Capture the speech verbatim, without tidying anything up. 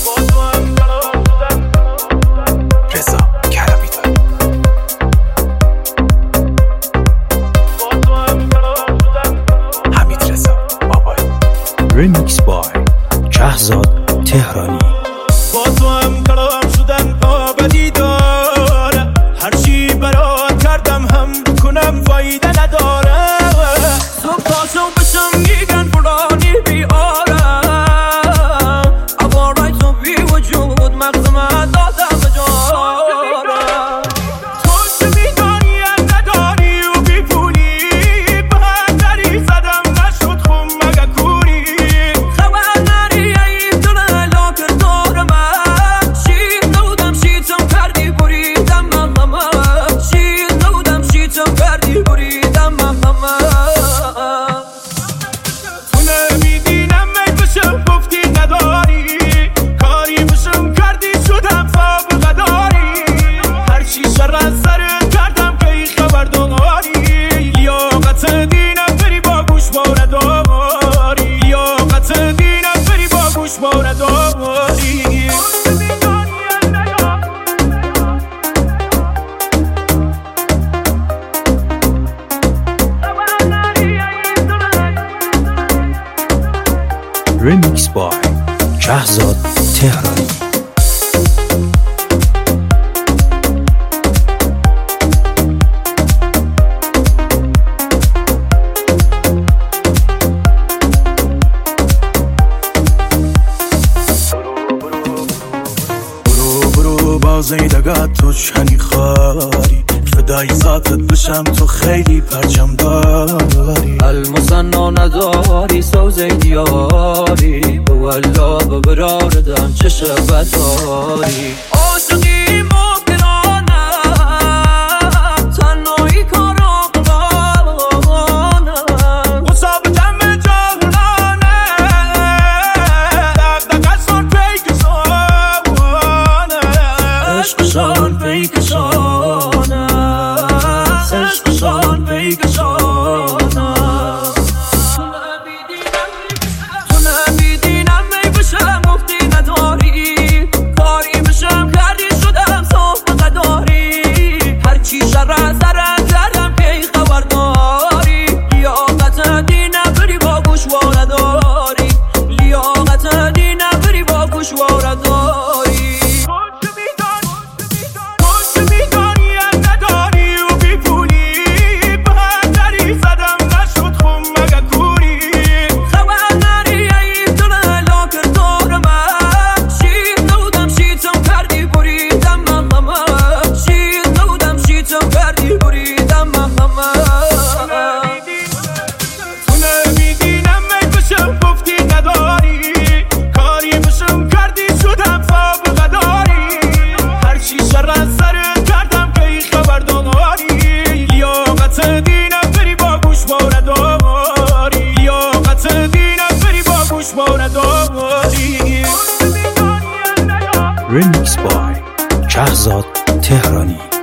Remix by Shahzad Tehrani. با تو هم کلام شدن آبدی داره، هرچی برات کردم هم بکنم فایده نداره. صبح تا شب بشم میگن فلانی بیارم، عبارای تو بی وجود مغزم دادم بجارم. تو چه میدانی از نداری و بی پولی، بهتری زدم نشد خون مگه کوری. خبر نری این دونه لاکر دار من، شیر نودم شیطم کردی بریدم مهمه، شیر نودم شیطم کردی بریدم مهمه. تو نمیدینم می بشم گفتی نداری، کاری بشم کردی شدم سابقه داری. هرچی شر از سرت کردم که ای خبر داری، لیاقت دینم بری با گوش باره داری، لیاقت دینم بری با گوش باره داری. Remix by Shahzad Tehrani. بازی دگه تو چنی خاری، فدای ذاتت بشم تو خیلی پرچم داری. المصنع نداری سوزه دیاری، بولا ببراردم چه شبت داری. عاشقی ممکنانه تنهایی کارم قرانه، حساب جمع جهانه دقدقشان پیکشانه، عشقشان پیکشانه، عشقشان پیکشانه. تو نمیدینم می بشم گفتی نداری، کاری بشم کردی شدم سابقه داری. هرچی شر از سرت کردم که ای خبر داری، لیاقت دینم بری با گوشواره داری، لیاقت دینم بری با گوشواره داری. Remix by Shahzad Tehrani.